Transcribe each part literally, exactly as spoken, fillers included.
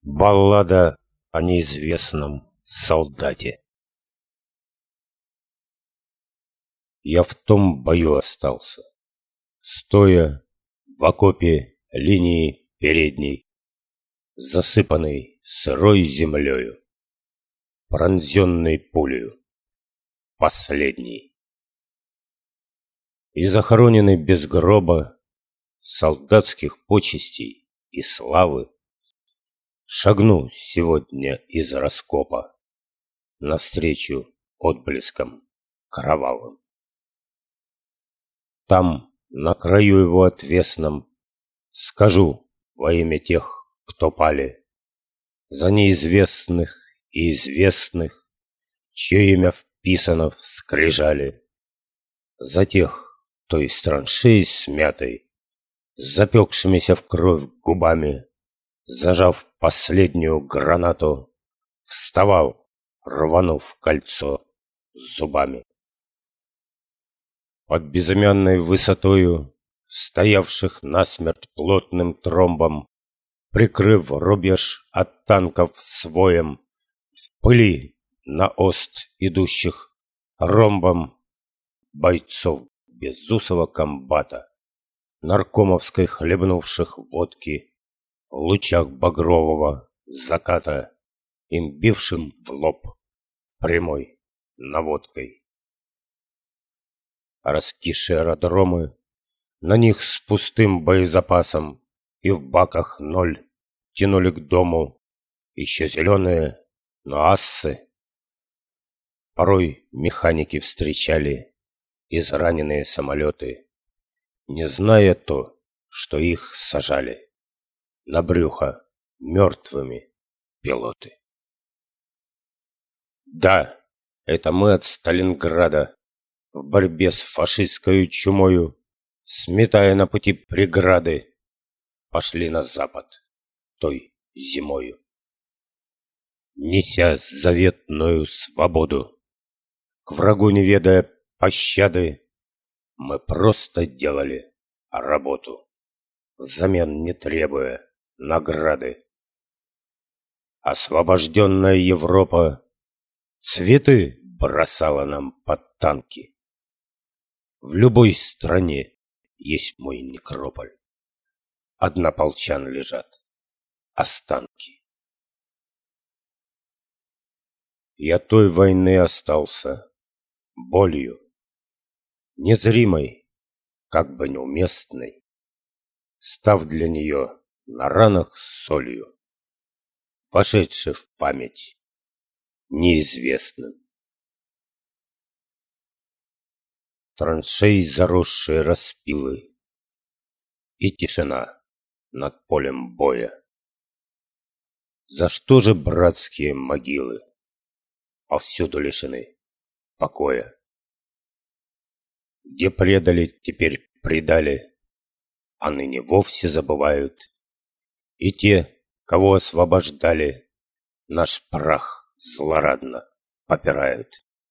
Баллада о неизвестном солдате. Я в том бою остался, стоя в окопе линии передней, засыпанный сырой землею, пронзенный пулею, последней. И захороненный без гроба, солдатских почестей и славы, шагну сегодня из раскопа навстречу отблескам кровавым. Там, на краю его отвесном, скажу во имя тех, кто пали, за неизвестных и известных, чье имя вписано в скрижали, за тех, кто из траншеи смятой, с запекшимися в кровь губами, зажав последнюю гранату, вставал, рванув кольцо зубами. Под безымянной высотою стоявших насмерть плотным тромбом, прикрыв рубеж от танков своем, в пыли на ост идущих ромбом бойцов безусого комбата, наркомовской хлебнувших водки, в лучах багрового заката, им бившим в лоб прямой наводкой. Раскисшие аэродромы, на них с пустым боезапасом и в баках ноль, тянули к дому еще зеленые, но ассы. Порой механики встречали израненные самолеты, не зная то, что их сажали на брюхо мертвыми пилоты. Да, это мы от Сталинграда в борьбе с фашистской чумою, сметая на пути преграды, пошли на запад той зимою, неся заветную свободу. К врагу не ведая пощады, мы просто делали работу, взамен не требуя награды. Освобожденная Европа цветы бросала нам под танки. В любой стране есть мой некрополь. Однополчан лежат останки. Я той войны остался болью, незримой, как бы неуместной, став для нее на ранах солью, вошедшей в память неизвестным. Траншеи заросшие распилы и тишина над полем боя. За что же братские могилы повсюду лишены покоя? Где предали, теперь предали, а ныне вовсе забывают. И те, кого освобождали, наш прах злорадно попирают.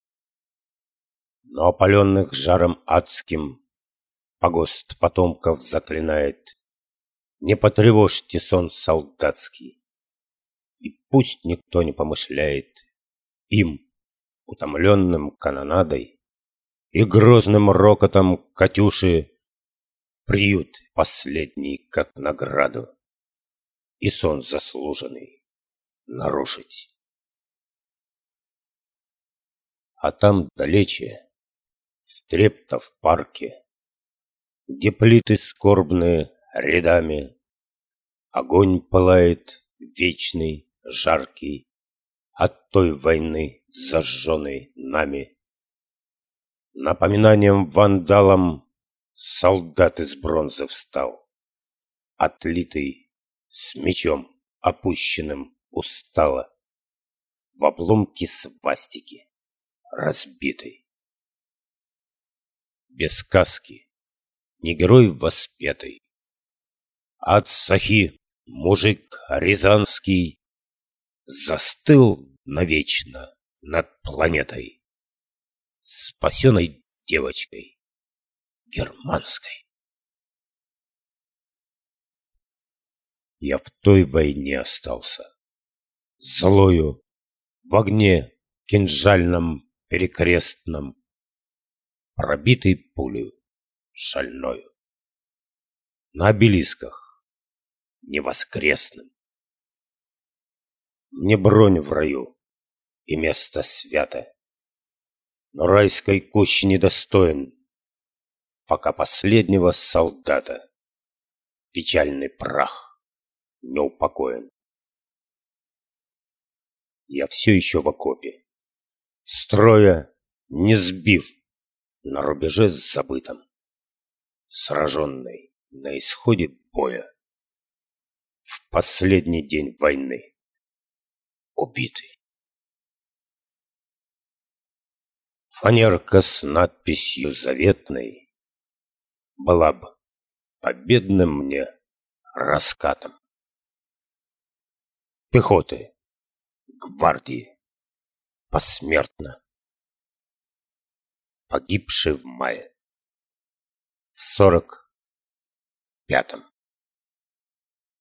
Но опаленных жаром адским погост потомков заклинает: не потревожьте сон солдатский. И пусть никто не помышляет им, утомленным канонадой и грозным рокотом катюши, приют последний как награду и сон заслуженный нарушить. А там далече, в Трептов парке, где плиты скорбные рядами, огонь пылает вечный, жаркий, от той войны, зажженной нами. Напоминанием вандалам солдат из бронзы встал, отлитый, с мечом опущенным устало, в обломки свастики разбитый. Без каски, не герой воспетый, от сахи мужик рязанский застыл навечно над планетой, спасенной девочкой германской. Я в той войне остался злою, в огне кинжальном перекрестном, пробитый пулею шальною, на обелисках невоскресным. Мне бронь в раю и место свято, но райской кущи недостоин, пока последнего солдата печальный прах не упокоен. Я все еще в окопе, строя не сбив, на рубеже забытом, сраженный на исходе боя, в последний день войны убитый. Фанерка с надписью заветной была бы победным мне раскатом. Пехоты, гвардии, посмертно погибший в мае в сорок пятом.